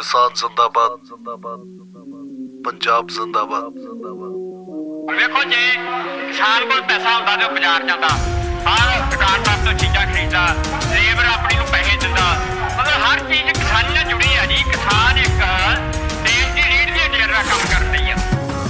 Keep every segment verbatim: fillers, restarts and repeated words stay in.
किसान जिंदाबाद, पंजाब जिंदाबाद। ਵੇਖੋ ਜੇ ਕਿਸਾਨ ਕੋਲ ਪੈਸਾ ਹੁੰਦਾ ਤੇ ਉਹ ਬਾਜ਼ਾਰ ਜਾਂਦਾ, ਹਰ ਦੁਕਾਨਦਾਰ ਤੋਂ ਚੀਜ਼ਾਂ ਖਰੀਦਦਾ, ਲੇਬਰ ਆਪਣੀ ਨੂੰ ਪੈਸੇ ਦਿੰਦਾ, ਮਤਲਬ ਹਰ ਚੀਜ਼ ਕਿਸਾਨੀ ਨਾਲ ਜੁੜੀ ਆ ਜੀ। ਕਿਸਾਨ ਇੱਕ ਦੇਸ਼ ਦੀ ਰੀੜ੍ਹ ਦੀ ਹੱਡੀ ਦਾ ਕੰਮ ਕਰਦੀ ਆ।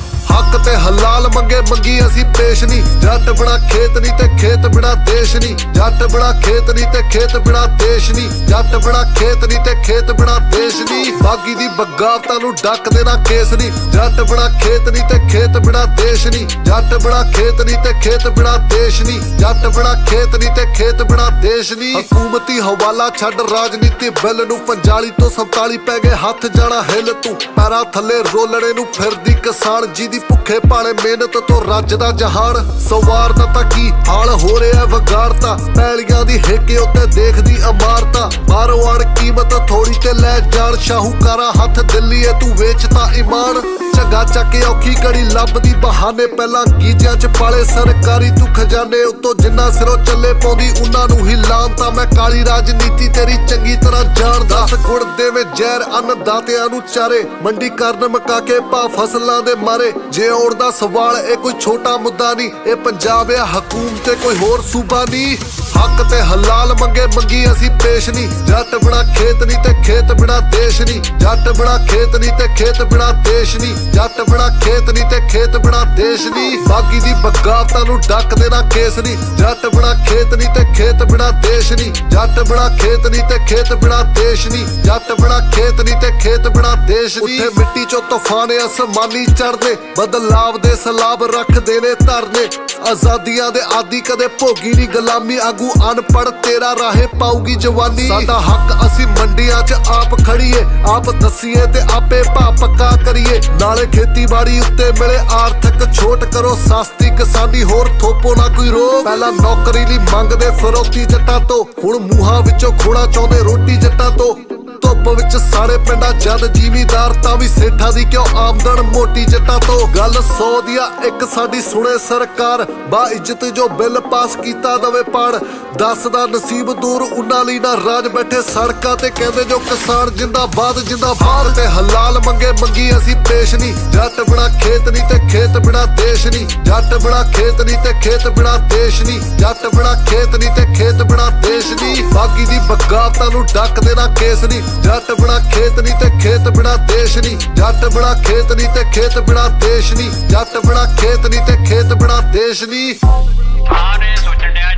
हक ते हलाल मंगे मंगी असी पेश नी, जट बड़ा खेत नी ते खेत बड़ा देश नी, जट बड़ा खेत नी ते खेत बड़ा देश नी, जट बड़ा खेत नी ते खेत बड़ा देश नी। बागी दी बगावतां नूं डक देना केस नी, जट बड़ा खेत नी ते खेत बड़ा देश नी, जट बड़ा खेत नी ते खेत बड़ा देश नी, जट बड़ा खेत नी ते खेत बड़ा देश नी। हुकूमती हवाला छड्ड राजनीति बिल नूं पंजाली तो संताली पै गए हथ जाना हिल, तू पैरां थल्ले रोलणे नूं फिरदी किसान जी दी भुखे भाले मेहनत तो रजदा जहान। सवारदा तां की हाल हो रिहा विगाड़ता, पैलियां दी हेके उत्ते देखदी इमारतां, बाहरों आण कीमत थोड़ी ते लै जान, शाहूकारा हथ दिल्ली ऐ तू वेचता ईमान। झग्गा चक औखी घड़ी लभदी बहाने, पहलां गीजियां च पाले सरकारी तू खजाने, उत्तों जिन्ना सिरों चले पाउंदी उन्हां नूं ही लानता। मैं काली राजनीति तेरी चंगी तरह जाणदा, दस गुड़ देवे जहर अन्नदातियां नूं चारे, मंडी करन मका के भाव फसलां दे मारे। जे आउण दा सवाल ए कोई छोटा मुद्दा नहीं, ए पंजाब आ हुकूमत ते कोई होर सूबा नहीं। हक ते हलाल मंगे मंगी असी पेश नी, जट बड़ा खेत नी ते खेत बड़ा देश नी, जट बड़ा खेत नी ते खेत बड़ा देश नी, जट बड़ा खेत नी ते खेत बड़ा देश नी। बागी दी बगावतां नूं डक देना केस नी, जट बड़ा खेत नी ते खेत बड़ा देश नी, जट बड़ा खेत नी ते खेत बड़ा देश नी, जट बड़ा खेत नी ते खेत बड़ा देश नी। उत्थे मिट्टी चों तूफान आसमानी चढ़दे, बदलाव दे सलाब रखदे ने धरने, आजादियां दे आदि कदे भोगी नी गुलामी, आगू अनपढ़ तेरा राहे पाऊगी जवानी। साडा हक असी मंडियां च आप खड़ीए, आप दसीए ते आपे भा पक्का करिए, नाले खेतीबाड़ी उत्ते मिले आर्थिक छोट, करो सस्ती किसानी होर थोपो ना कोई रोक। पहला नौकरी लई मंगदे फिरौती जट्टां तो, हुण मूहां विचों खोड़ा चाहुंदे रोटी जट्टां तो। धुप विच सारे पिंडां जद जीवीदार तां भी सेठा दी क्यों आमदन मोटी जट्टां तो। गल सौ दिया एक साडी सुणे सरकार, बा इज्जत जो बिल पास कीता दवे पाड़, दस दा नसीब दूर उन्हां लई ना राज बैठे सड़कां ते कहंदे जो किसान जिंदाबाद जिंदाबाद। ते हलाल मंगे मंगी असी पेश नी, जट बड़ा खेत नी ते खेत बड़ा देश नी, जट बड़ा खेत नी ते खेत बड़ा देश नी, जट बड़ा खेत नी ते खेत बड़ा देश नी। बागी दी बगावतां नूं डक देना केस नी, जट बड़ा खेत नी ते खेत बड़ा देश नी, जट बड़ा खेत नी ते खेत बड़ा देश नी, जट बड़ा खेत नी ते खेत बड़ा देश नी। ਸਾਰੇ ਸੋਚਣ ਡਿਆ